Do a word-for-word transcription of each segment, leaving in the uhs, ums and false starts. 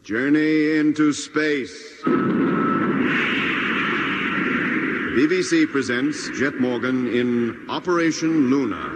Journey into Space. B B C presents Jet Morgan in Operation Luna.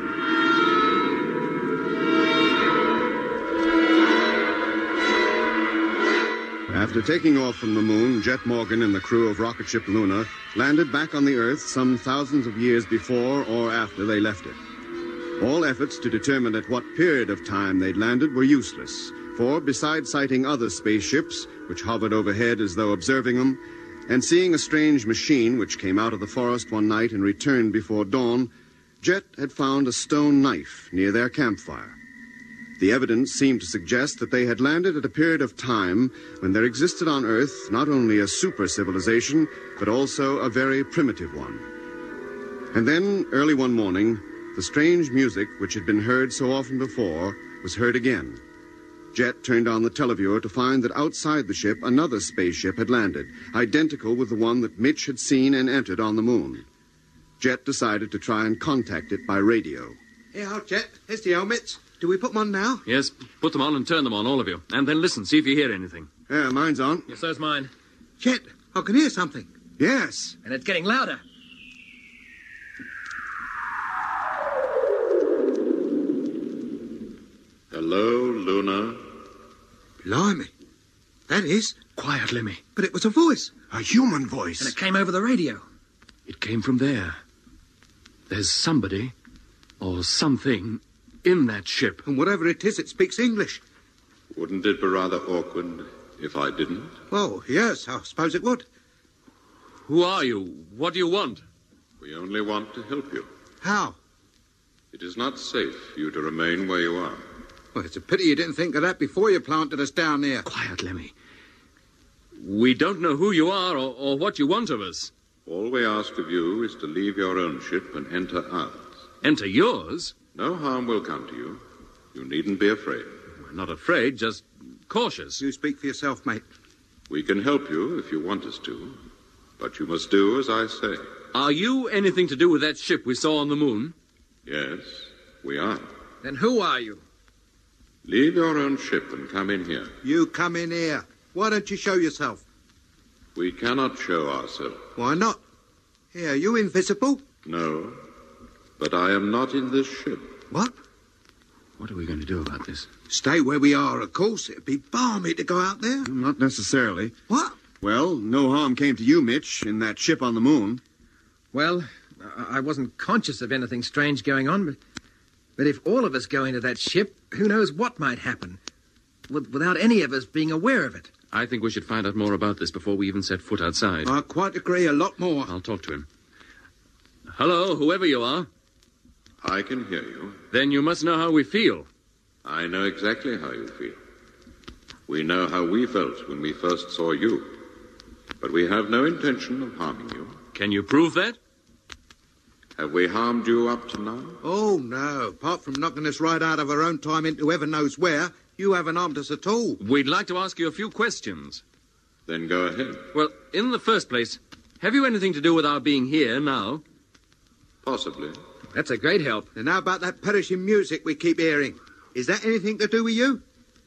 After taking off from the moon, Jet Morgan and the crew of rocket ship Luna landed back on the Earth some thousands of years before or after they left it. All efforts to determine at what period of time they'd landed were useless, for besides sighting other spaceships, which hovered overhead as though observing them, and seeing a strange machine which came out of the forest one night and returned before dawn, Jet had found a stone knife near their campfire. The evidence seemed to suggest that they had landed at a period of time when there existed on Earth not only a super civilization, but also a very primitive one. And then, early one morning, the strange music which had been heard so often before was heard again. Jet turned on the televiewer to find that outside the ship another spaceship had landed, identical with the one that Mitch had seen and entered on the moon. Jet decided to try and contact it by radio. Here, hey, Jet. Here's the helmets. Do we put them on now? Yes, put them on and turn them on, all of you. And then listen, see if you hear anything. Yeah, mine's on. Yes, so's mine. Jet, I can hear something. Yes. And it's getting louder. Hello, Luna. Blimey. That is. Quiet, Lemmy. But it was a voice. A human voice. And it came over the radio. It came from there. There's somebody, or something, in that ship. And whatever it is, it speaks English. Wouldn't it be rather awkward if I didn't? Well, yes, I suppose it would. Who are you? What do you want? We only want to help you. How? It is not safe for you to remain where you are. Well, it's a pity you didn't think of that before you planted us down there. Quiet, Lemmy. We don't know who you are or, or what you want of us. All we ask of you is to leave your own ship and enter ours. Enter yours? No harm will come to you. You needn't be afraid. We're not afraid, just cautious. You speak for yourself, mate. We can help you if you want us to, but you must do as I say. Are you anything to do with that ship we saw on the moon? Yes, we are. Then who are you? Leave your own ship and come in here. You come in here. Why don't you show yourself? We cannot show ourselves. Why not? Here, are you invisible? No, but I am not in this ship. What? What are we going to do about this? Stay where we are, of course. It'd be balmy to go out there. Not necessarily. What? Well, no harm came to you, Mitch, in that ship on the moon. Well, I wasn't conscious of anything strange going on, but, but if all of us go into that ship, who knows what might happen, with, without any of us being aware of it. I think we should find out more about this before we even set foot outside. I quite agree, a lot more. I'll talk to him. Hello, whoever you are. I can hear you. Then you must know how we feel. I know exactly how you feel. We know how we felt when we first saw you. But we have no intention of harming you. Can you prove that? Have we harmed you up to now? Oh, no. Apart from knocking us right out of our own time into heaven knows where, you haven't harmed us at all. We'd like to ask you a few questions. Then go ahead. Well, in the first place, have you anything to do with our being here now? Possibly. That's a great help. And how about that perishing music we keep hearing? Is that anything to do with you?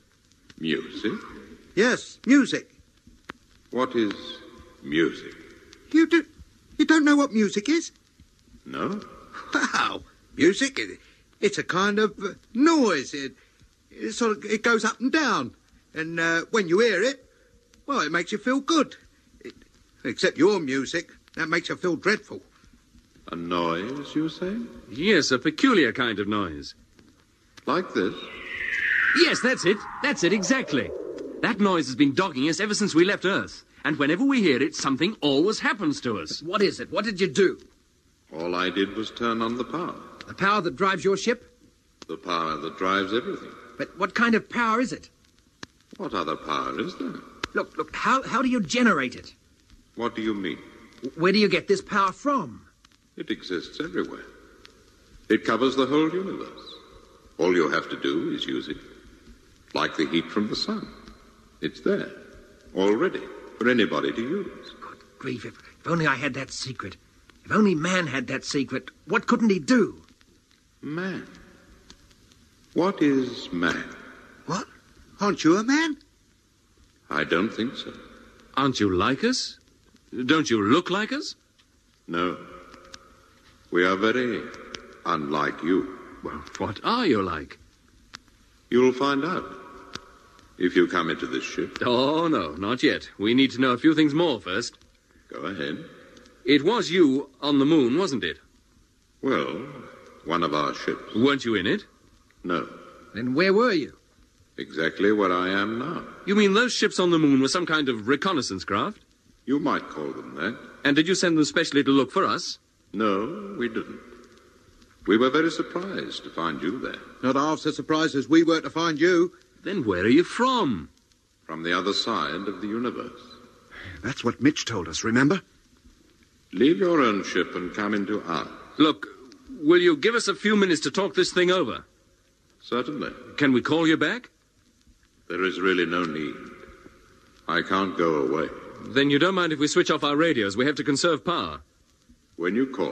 Music? Yes, music. What is music? You do, you don't know what music is? No? Wow. Music, it, it's a kind of uh, noise. It, it sort of, it goes up and down. And uh, when you hear it, well, it makes you feel good. It, except your music, that makes you feel dreadful. A noise, you say? Yes, a peculiar kind of noise. Like this? Yes, that's it. That's it, exactly. That noise has been dogging us ever since we left Earth. And whenever we hear it, something always happens to us. What is it? What did you do? All I did was turn on the power. The power that drives your ship? The power that drives everything. But what kind of power is it? What other power is there? Look, look, how, how do you generate it? What do you mean? Where do you get this power from? It exists everywhere. It covers the whole universe. All you have to do is use it. Like the heat from the sun. It's there, already, for anybody to use. Good grief, if, if only I had that secret. If only man had that secret, what couldn't he do? Man? What is man? What? Aren't you a man? I I don't think so. Aren't you like us? Don't you look like us? No. We are very unlike you. Well, what are you like? You'll find out if you come into this ship. Oh, no, not yet. We need to know a few things more first. Go ahead. It was you on the moon, wasn't it? Well, one of our ships. Weren't you in it? No. Then where were you? Exactly where I am now. You mean those ships on the moon were some kind of reconnaissance craft? You might call them that. And did you send them specially to look for us? No, we didn't. We were very surprised to find you there. Not half so surprised as we were to find you. Then where are you from? From the other side of the universe. That's what Mitch told us, remember? Leave your own ship and come into ours. Look, will you give us a few minutes to talk this thing over? Certainly. Can we call you back? There is really no need. I can't go away. Then you don't mind if we switch off our radios? We have to conserve power. When you call,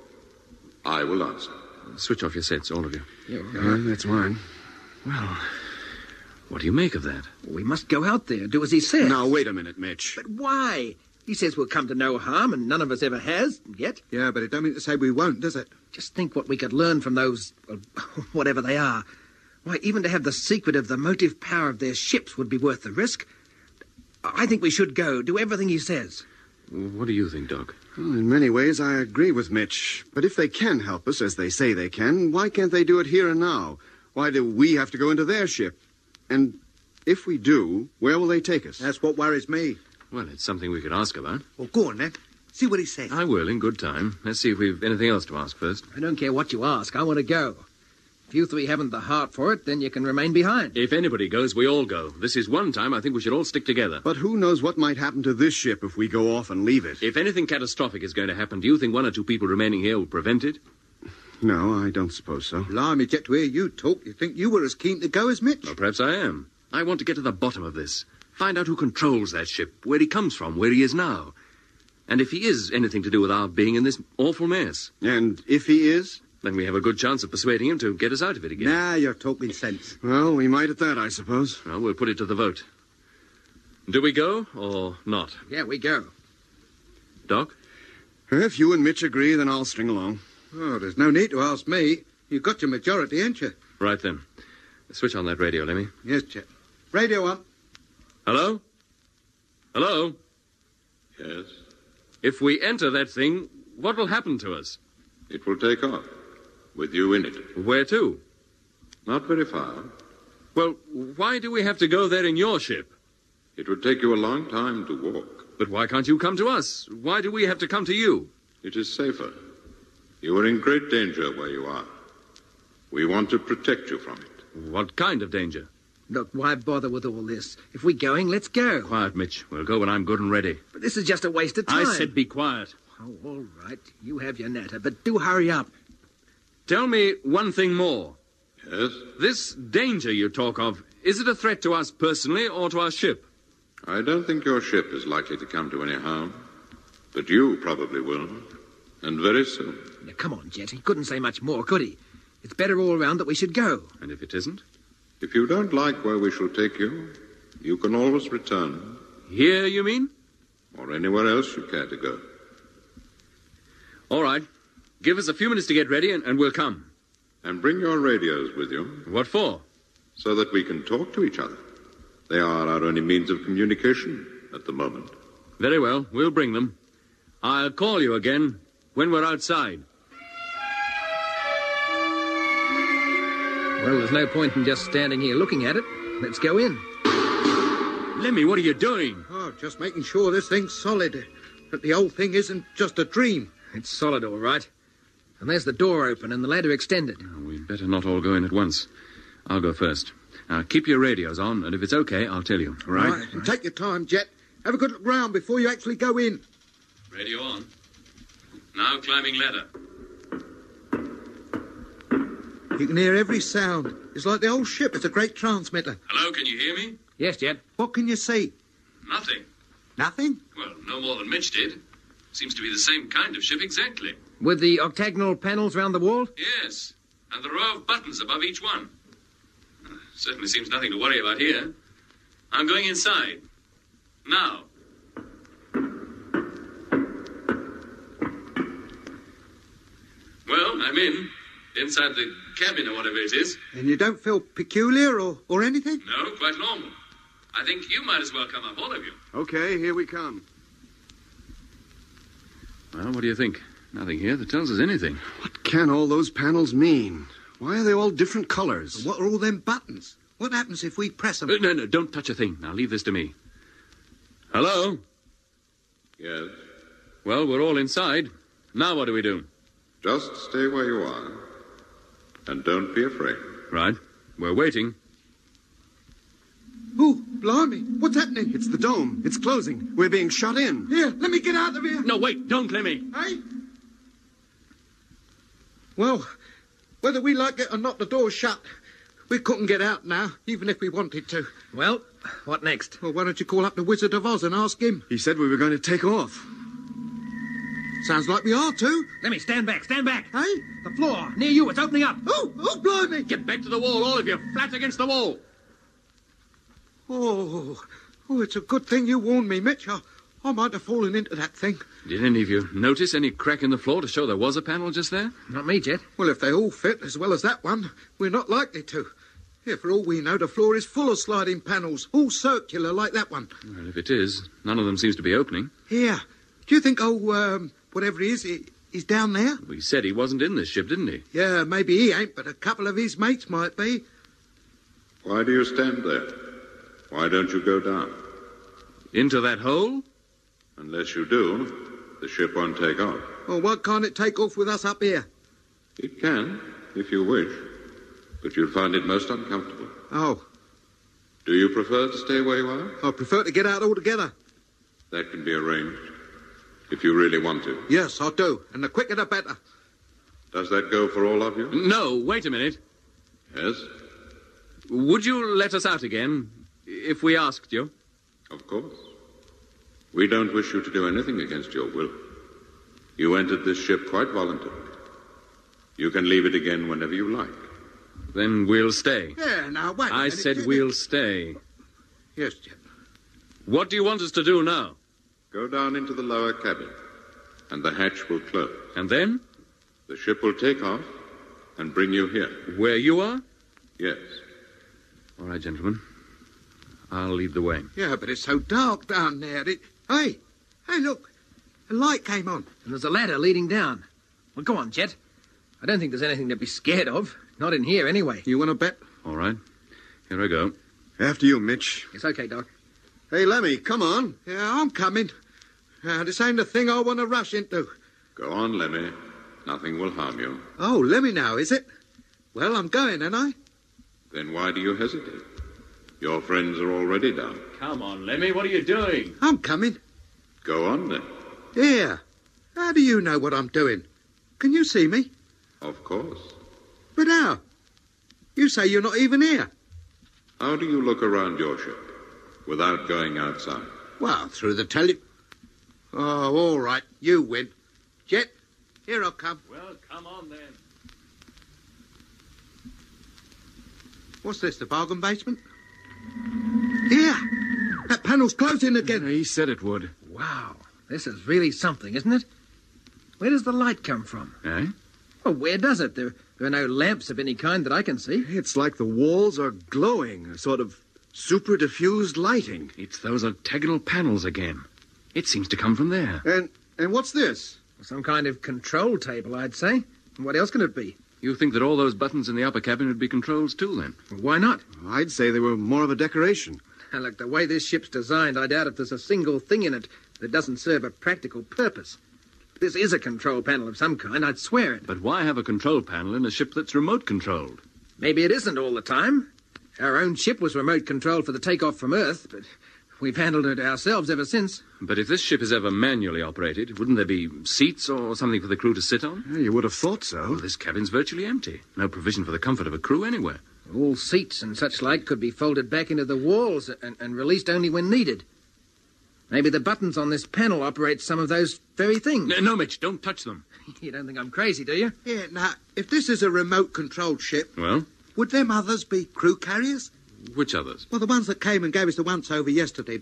I will answer. Switch off your sets, all of you. Yeah, Uh, that's mine. Well, what do you make of that? we must go out there, do as he says. Now, wait a minute, Mitch. But why? He says we'll come to no harm, and none of us ever has, yet. Yeah, but it don't mean to say we won't, does it? Just think what we could learn from those, well, whatever they are. Why, even to have the secret of the motive power of their ships would be worth the risk. I think we should go, do everything he says. What do you think, Doc? Well, in many ways, I agree with Mitch. But if they can help us, as they say they can, why can't they do it here and now? Why do we have to go into their ship? And if we do, where will they take us? That's what worries me. Well, it's something we could ask about. Well, go on, then. See what he says. I will, in good time. Let's see if we've anything else to ask first. I don't care what you ask. I want to go. If you three haven't the heart for it, then you can remain behind. If anybody goes, we all go. This is one time I think we should all stick together. But who knows what might happen to this ship if we go off and leave it? If anything catastrophic is going to happen, do you think one or two people remaining here will prevent it? No, I don't suppose so. Blimey, Jet, to hear you talk, you'd think you were as keen to go as Mitch. Well, perhaps I am. I want to get to the bottom of this. Find out who controls that ship, where he comes from, where he is now. And if he is anything to do with our being in this awful mess, And if he is? then we have a good chance of persuading him to get us out of it again. Now you're talking sense. Well, we might at that, I suppose. Well, we'll put it to the vote. Do we go or not? Yeah, we go. Doc? If you and Mitch agree, then I'll string along. Oh, there's no need to ask me. You've got your majority, ain't you? Right then. Switch on that radio, Lemmy. Yes, Jet. Radio on. Hello? Hello? Yes, If we enter that thing, what will happen to us? it will take off, with you in it. Where to? Not very far. Well, why do we have to go there in your ship? It would take you a long time to walk. But why can't you come to us? Why do we have to come to you? It is safer. You are in great danger where you are. We want to protect you from it. What kind of danger? Look, why bother with all this? If we're going, let's go. Quiet, Mitch. We'll go when I'm good and ready. But this is just a waste of time. I said be quiet. Oh, all right. You have your natter, but do hurry up. Tell me one thing more. Yes? This danger you talk of, is it a threat to us personally or to our ship? I don't think your ship is likely to come to any harm. But you probably will. And very soon. Now, come on, Jet. He couldn't say much more, could he? It's better all round that we should go. And if it isn't? If you don't like where we shall take you, you can always return. Here, you mean? Or anywhere else you care to go. All right. Give us a few minutes to get ready and, and we'll come. And bring your radios with you, What for? so that we can talk to each other. They are our only means of communication at the moment. Very well. We'll bring them. I'll call you again when we're outside. Well, there's no point in just standing here looking at it. Let's go in. Lemmy, what are you doing? Oh, just making sure this thing's solid. That the whole thing isn't just a dream. It's solid, all right. And there's the door open and the ladder extended. We'd better not all go in at once. I'll go first. Now, keep your radios on, and if it's okay, I'll tell you. Right? And take your time, Jet. Have a good look round before you actually go in. Radio on. Now climbing ladder. You can hear every sound. It's like the whole ship is a great transmitter. Hello, can you hear me? Yes, Jet. What can you see? Nothing. Nothing? Well, no more than Mitch did. Seems to be the same kind of ship exactly. With the octagonal panels round the wall? Yes, and the row of buttons above each one. Uh, certainly seems nothing to worry about here. I'm going inside. Now. Well, I'm in. Inside the cabin or whatever it is. And you don't feel peculiar or, or anything? No, quite normal. I think you might as well come up, all of you. Okay, here we come. Well, what do you think? Nothing here that tells us anything. What can all those panels mean? Why are they all different colors? What are all them buttons? What happens if we press them? Uh, no, no, don't touch a thing. Now, leave this to me. Hello? Yes. Well, we're all inside. Now what do we do? Just stay where you are. And don't be afraid. Right. We're waiting. Oh, blimey. What's happening? It's the dome. It's closing. We're being shut in. Here, let me get out of here. No, wait, don't, Lemmy. Hey? Well, whether we like it or not, the door's shut. We couldn't get out now, even if we wanted to. Well, what next? Well, why don't you call up the Wizard of Oz and ask him? He said we were going to take off. Sounds like we are, too. Let me stand back, stand back. Hey? The floor, near you, it's opening up. Oh, oh, blimey. Get back to the wall, all of you. Flat against the wall. Oh, oh, it's a good thing you warned me, Mitch. I, I might have fallen into that thing. Did any of you notice any crack in the floor to show there was a panel just there? Not me, Jet. Well, if they all fit as well as that one, we're not likely to. Here, for all we know, the floor is full of sliding panels, all circular like that one. Well, if it is, none of them seems to be opening. Here, do you think, oh, um, whatever he is, he, he's down there? Well, he said he wasn't in this ship, didn't he? Yeah, maybe he ain't, but a couple of his mates might be. Why do you stand there? Why don't you go down? Into that hole? Unless you do, the ship won't take off. Well, why can't it take off with us up here? It can, if you wish. But you'll find it most uncomfortable. Oh, Do you prefer to stay where you are? I prefer to get out altogether. That can be arranged, if you really want to. Yes, I do, and the quicker the better. Does that go for all of you? No, wait a minute. Yes, Would you let us out again, if we asked you? of course. We don't wish you to do anything against your will. You entered this ship quite voluntarily. You can leave it again whenever you like. Then we'll stay. Yeah, now, wait a I minute. said we'll stay. Yes, Jim. What do you want us to do now? Go down into the lower cabin, and the hatch will close. And then? The ship will take off and bring you here. Where you are? Yes. All right, gentlemen. I'll lead the way. Yeah, but it's so dark down there. It... Hey, hey, look. A light came on. And there's a ladder leading down. Well, go on, Jet. I don't think there's anything to be scared of. Not in here, anyway. You want to bet? All right. Here I go. After you, Mitch. It's okay, Doc. Hey, Lemmy, come on. Yeah, I'm coming. Uh, this ain't the thing I want to rush into. Go on, Lemmy. Nothing will harm you. Oh, let me now, is it? Well, I'm going, ain't I? Then why do you hesitate? Your friends are already down. Come on, Lemmy. What are you doing? I'm coming. Go on, then. Here. How do you know what I'm doing? Can you see me? Of course. But how? You say you're not even here. How do you look around your ship without going outside? Well, through the tele... Oh, all right. You win. Jet, here I come. Well, come on, then. What's this, the bargain basement? Here. That panel's closing again. He said it would. Wow. This is really something, isn't it? Where does the light come from? Eh? Well, where does it? There, there are no lamps of any kind that I can see. It's like the walls are glowing, a sort of super diffused lighting. It's those octagonal panels again. It seems to come from there. And and what's this? Some kind of control table, I'd say. What else can it be? You think that all those buttons in the upper cabin would be controls too, then? Well, why not? I'd say they were more of a decoration. And look, the way this ship's designed, I doubt if there's a single thing in it that doesn't serve a practical purpose. This is a control panel of some kind, I'd swear it. But why have a control panel in a ship that's remote-controlled? Maybe it isn't all the time. Our own ship was remote-controlled for the takeoff from Earth, but we've handled it ourselves ever since. But if this ship is ever manually operated, wouldn't there be seats or something for the crew to sit on? Yeah, you would have thought so. Well, this cabin's virtually empty. No provision for the comfort of a crew anywhere. All seats and such like could be folded back into the walls and, and released only when needed. Maybe the buttons on this panel operate some of those very things. No, no, Mitch, don't touch them. You don't think I'm crazy, do you? Yeah, now, if this is a remote-controlled ship, Well, would them others be crew carriers? which others? Well, the ones that came and gave us the once-over yesterday, the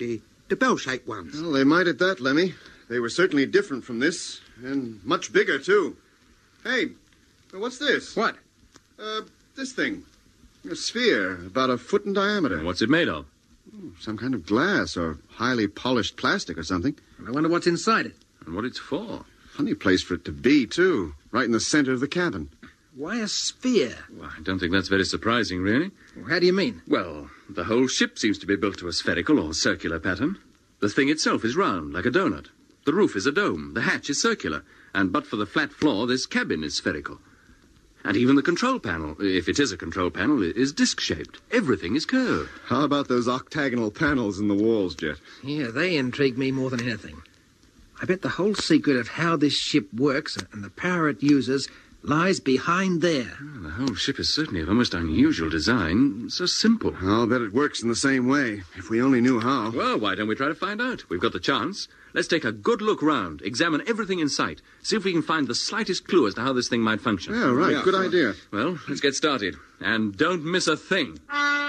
the bell-shaped ones. Well, they might at that, Lemmy. They were certainly different from this, and much bigger, too. Hey, what's this? What? Uh, this thing. A sphere, about a foot in diameter. What's it made of? Some kind of glass or highly polished plastic or something. I wonder what's inside it. And what it's for? Funny place for it to be, too. Right in the center of the cabin. Why a sphere? Well, I don't think that's very surprising, really. Well, how do you mean? Well, the whole ship seems to be built to a spherical or circular pattern. The thing itself is round, like a donut. The roof is a dome. The hatch is circular. And but for the flat floor, this cabin is spherical. And even the control panel, if it is a control panel, is disc-shaped. Everything is curved. How about those octagonal panels in the walls, Jet? Yeah, they intrigue me more than anything. I bet the whole secret of how this ship works and the power it uses lies behind there. Well, the whole ship is certainly of a most unusual design. So simple. I'll bet it works in the same way, if we only knew how. Well, why don't we try to find out? We've got the chance. Let's take a good look round, examine everything in sight, see if we can find the slightest clue as to how this thing might function. Yeah, right. Yeah, Good sure. idea. Well, let's get started. And don't miss a thing.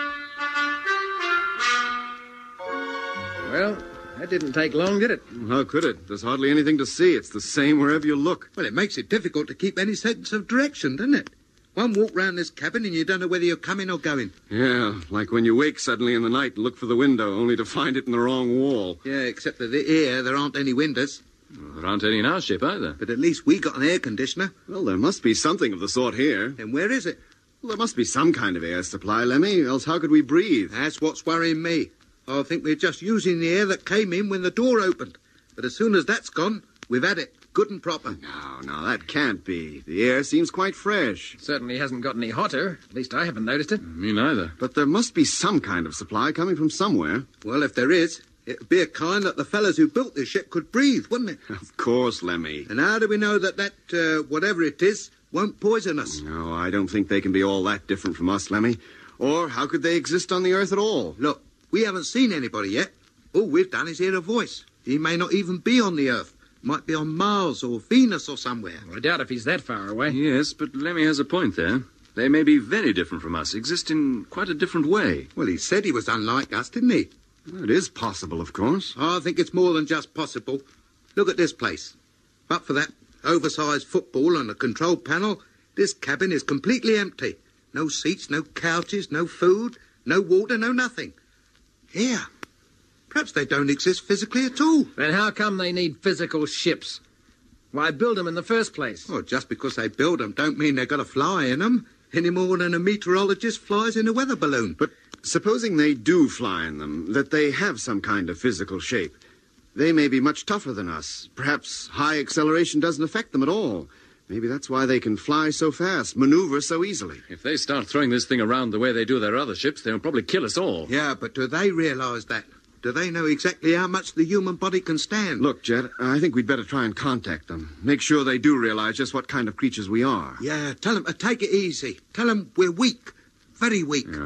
Well, that didn't take long, did it? How could it? There's hardly anything to see. It's the same wherever you look. Well, it makes it difficult to keep any sense of direction, doesn't it? One walk round this cabin and you don't know whether you're coming or going. Yeah, like when you wake suddenly in the night and look for the window, only to find it in the wrong wall. Yeah, except that here there aren't any windows. Well, there aren't any in our ship either. But at least we got an air conditioner. Well, there must be something of the sort here. Then where is it? Well, there must be some kind of air supply, Lemmy, else how could we breathe? That's what's worrying me. I think we're just using the air that came in when the door opened. But as soon as that's gone, we've had it, good and proper. No, no, that can't be. The air seems quite fresh. Certainly hasn't got any hotter. At least I haven't noticed it. Me neither. But there must be some kind of supply coming from somewhere. Well, if there is, it'd be a kind that the fellas who built this ship could breathe, wouldn't it? Of course, Lemmy. And how do we know that that, uh, whatever it is, won't poison us? No, I don't think they can be all that different from us, Lemmy. Or how could they exist on the Earth at all? Look, we haven't seen anybody yet. All we've done is hear a voice. He may not even be on the Earth. Might be on Mars or Venus or somewhere. Well, I doubt if he's that far away. Yes, but Lemmy has a point there. They may be very different from us, exist in quite a different way. Well, he said he was unlike us, didn't he? Well, it is possible, of course. I think it's more than just possible. Look at this place. But for that oversized football and a control panel, this cabin is completely empty. No seats, no couches, no food, no water, no nothing. Here. Perhaps they don't exist physically at all. Then how come they need physical ships? Why build them in the first place? Well, just because they build them don't mean they've got to fly in them, any more than a meteorologist flies in a weather balloon. But supposing they do fly in them, that they have some kind of physical shape. They may be much tougher than us. Perhaps high acceleration doesn't affect them at all. Maybe that's why they can fly so fast, maneuver so easily. If they start throwing this thing around the way they do their other ships, they'll probably kill us all. Yeah, but do they realise that? Do they know exactly how much the human body can stand? Look, Jet, I think we'd better try and contact them. Make sure they do realize just what kind of creatures we are. Yeah, tell them to take it easy. Tell them we're weak. Very weak. Yeah.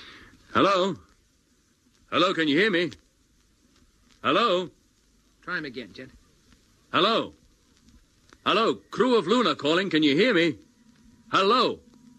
Hello? Hello, can you hear me? Hello? Try him again, Jet. Hello? Hello, crew of Luna calling, can you hear me? Hello?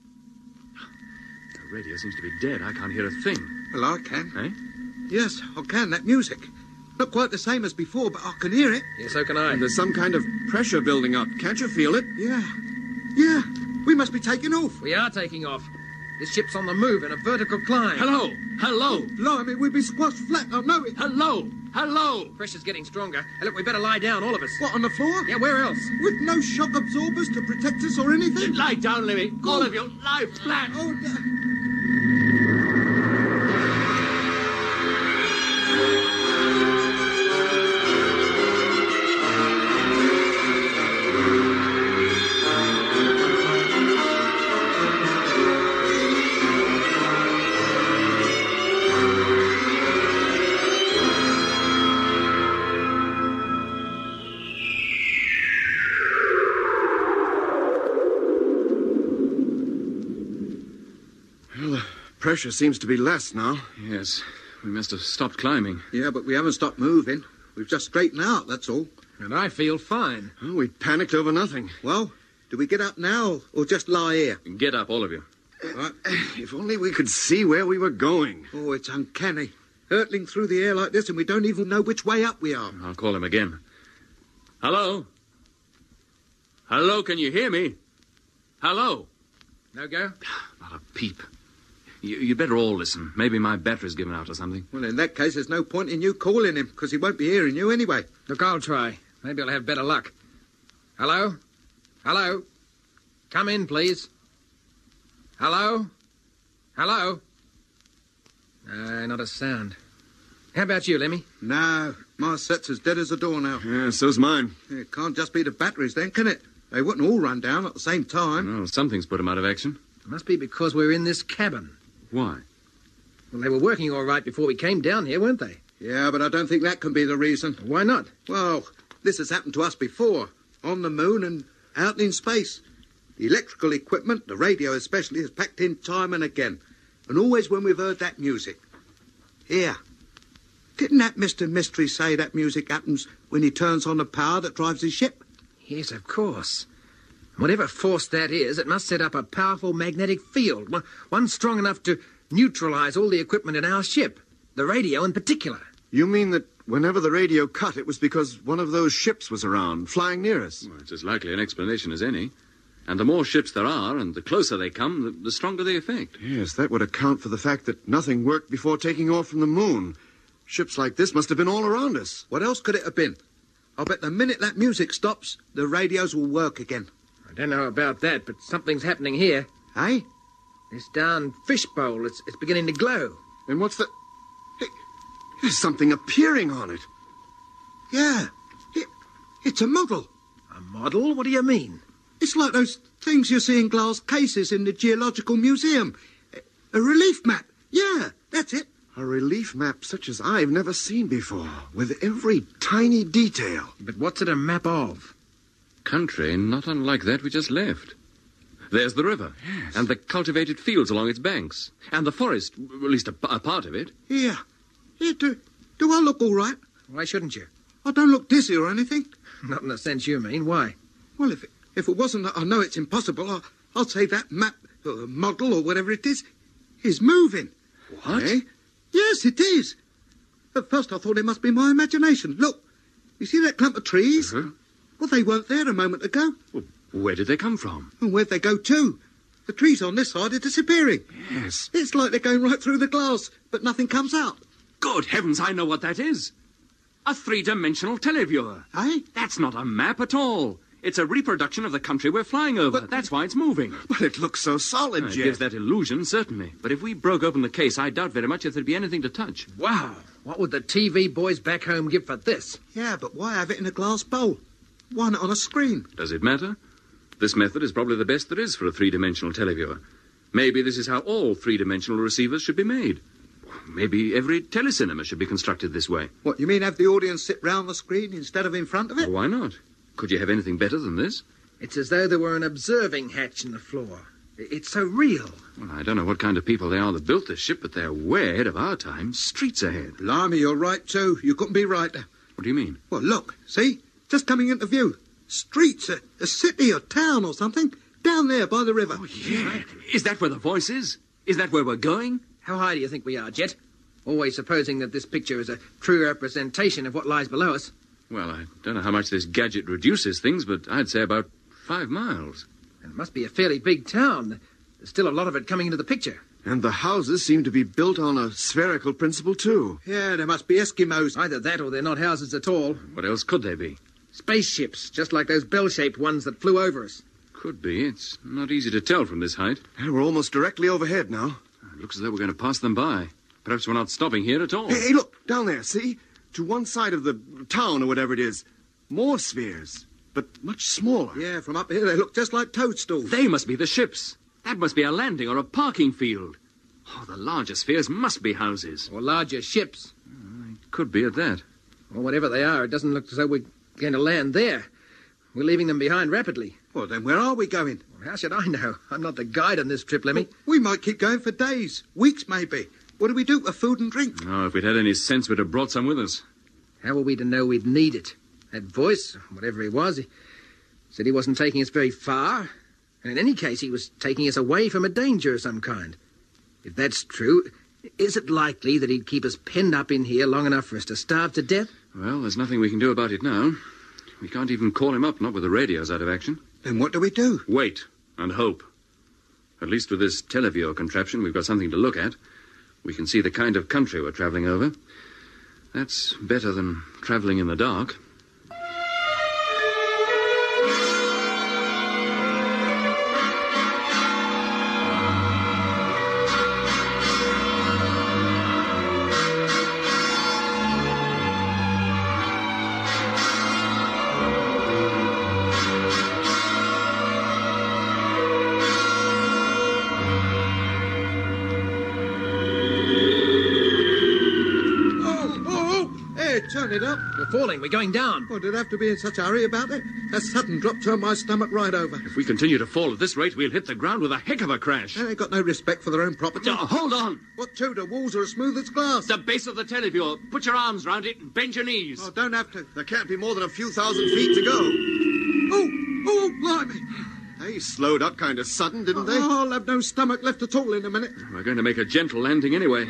The radio seems to be dead. I can't hear a thing. Well, I can. Eh? Yes, I can, that music. Not quite the same as before, but I can hear it. Yeah, so can I. And there's some kind of pressure building up. Can't you feel it? Yeah. Yeah. We must be taking off. We are taking off. This ship's on the move in a vertical climb. Hello? Hello? Blimey, we'll be squashed flat, I know it. Hello? Hello? Pressure's getting stronger. Hey, look, we better lie down, all of us. What, on the floor? Yeah, where else? With no shock absorbers to protect us or anything? Lie down, Lemmy. All of you, lie flat. Oh, d- Pressure seems to be less now. Yes, we must have stopped climbing. Yeah, but we haven't stopped moving. We've just straightened out, that's all. And I feel fine. Oh, we panicked over nothing. Well, do we get up now or just lie here? Get up, all of you. Right. If only we could see where we were going. Oh, it's uncanny. hurtling through the air like this, and we don't even know which way up we are. I'll call him again. Hello? Hello, can you hear me? Hello? No go? Not a peep. You, you'd better all listen. Maybe my battery's given out or something. Well, in that case, there's no point in you calling him, because he won't be hearing you anyway. Look, I'll try. Maybe I'll have better luck. Hello? Hello? Come in, please. Hello? Hello? Uh, not a sound. How about you, Lemmy? No, my set's as dead as a door now. Yeah, so's mine. It can't just be the batteries then, can it? They wouldn't all run down at the same time. Well, something's put him out of action. It must be because we're in this cabin. Why? Well, they were working all right before we came down here, weren't they? Yeah, but I don't think that can be the reason. Why not? Well, this has happened to us before, on the moon and out in space. The electrical equipment, the radio especially, is packed in time and again. And always when we've heard that music. Here. Didn't that Mister Mystery say that music happens when he turns on the power that drives his ship? Yes, of course. Whatever force that is, it must set up a powerful magnetic field, one, one strong enough to neutralize all the equipment in our ship, the radio in particular. You mean that whenever the radio cut, it was because one of those ships was around, flying near us? Well, it's as likely an explanation as any. And the more ships there are, and the closer they come, the, the stronger the effect. Yes, that would account for the fact that nothing worked before taking off from the moon. Ships like this must have been all around us. What else could it have been? I'll bet the minute that music stops, the radios will work again. I don't know about that, but something's happening here. Eh? This darn fishbowl, it's, it's beginning to glow. And what's the... Hey, there's something appearing on it. Yeah, it, it's a model. A model? What do you mean? It's like those things you see in glass cases in the Geological Museum. A, a relief map. Yeah, that's it. A relief map such as I've never seen before, with every tiny detail. But what's it a map of? Country not unlike that we just left. There's the river, Yes. and the cultivated fields along its banks, and the forest, at least a, a part of it. Here. Here, do, do I look all right? Why shouldn't you? I don't look dizzy or anything. Not in the sense you mean. Why? Well, if it, if it wasn't that I know it's impossible, I, I'd say that map, or model, or whatever it is, is moving. What? Eh? Yes, it is. At first I thought it must be my imagination. Look, you see that clump of trees? Uh-huh. Well, they weren't there a moment ago. Well, where did they come from? And where'd they go to? The trees on this side are disappearing. Yes. It's like they're going right through the glass, but nothing comes out. Good heavens, I know what that is. A three-dimensional televiewer. Eh? That's not a map at all. It's a reproduction of the country we're flying over. But- That's why it's moving. But it looks so solid, It Jet. gives that illusion, certainly. But if we broke open the case, I doubt very much if there'd be anything to touch. Wow. What would the T V boys back home give for this? Yeah, but why have it in a glass bowl? Why not on a screen? Does it matter? This method is probably the best there is for a three-dimensional televiewer. Maybe this is how all three-dimensional receivers should be made. Maybe every telecinema should be constructed this way. What, you mean have the audience sit round the screen instead of in front of it? Well, why not? Could you have anything better than this? It's as though there were an observing hatch in the floor. I- It's so real. Well, I don't know what kind of people they are that built this ship, but they're way ahead of our time. Streets ahead. Blimey, you're right, too. You couldn't be right. What do you mean? Well, look, see? Just coming into view. Streets, a, a city or town or something, down there by the river. Yeah. Is that where the voice is? Is that where we're going? How high do you think we are, Jet? Always supposing that this picture is a true representation of what lies below us. Well, I don't know how much this gadget reduces things, but I'd say about five miles. And it must be a fairly big town. There's still a lot of it coming into the picture. And the houses seem to be built on a spherical principle, too. Yeah, there must be Eskimos. Either that or they're not houses at all. What else could they be? Spaceships, just like those bell-shaped ones that flew over us. Could be. It's not easy to tell from this height. Yeah, we're almost directly overhead now. It looks as though we're going to pass them by. Perhaps we're not stopping here at all. Hey, hey, look, down there, see? To one side of the town or whatever it is. More spheres, but much smaller. Yeah, from up here they look just like toadstools. They must be the ships. That must be a landing or a parking field. Oh, the larger spheres must be houses. Or larger ships. Could be at that. Or whatever they are, it doesn't look as though we're going to land there. We're leaving them behind rapidly. Well, then where are we going? Well, how should I know? I'm not the guide on this trip, Lemmy. We might keep going for days, weeks maybe. What do we do with food and drink? Oh, if we'd had any sense, we'd have brought some with us. How were we to know we'd need it? That voice, whatever he was, he said he wasn't taking us very far. And in any case, he was taking us away from a danger of some kind. If that's true, Is it likely that he'd keep us penned up in here long enough for us to starve to death? Well, there's nothing we can do about it now. We can't even call him up, not with the radios out of action. Then what do we do? Wait and hope. At least with this teleview contraption, we've got something to look at. We can see the kind of country we're travelling over. That's better than travelling in the dark. Turn it up. We're falling. We're going down. Oh, did it have to be in such a hurry about it? That sudden drop turned my stomach right over. If we continue to fall at this rate, we'll hit the ground with a heck of a crash. They ain't got no respect for their own property. Oh, hold on. What to? The walls are as smooth as glass. The base of the teleview. Put your arms round it and bend your knees. Oh, don't have to. There can't be more than a few thousand feet to go. Oh, oh, blimey. They slowed up kind of sudden, didn't they? Oh, I'll have no stomach left at all in a minute. We're going to make a gentle landing anyway.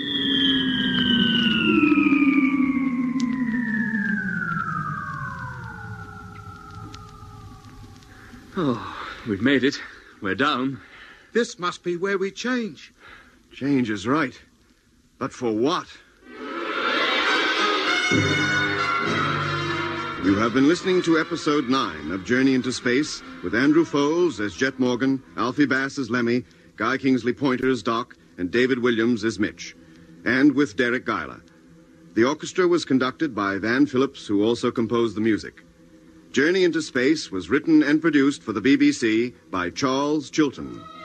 Oh, we've made it. We're down. This must be where we change. Change is right. But for what? You have been listening to episode nine of Journey into Space with Andrew Foles as Jet Morgan, Alfie Bass as Lemmy, Guy Kingsley Pointer as Doc, and David Williams as Mitch. And with Derek Geiler. The orchestra was conducted by Van Phillips, who also composed the music. Journey into Space was written and produced for the B B C by Charles Chilton.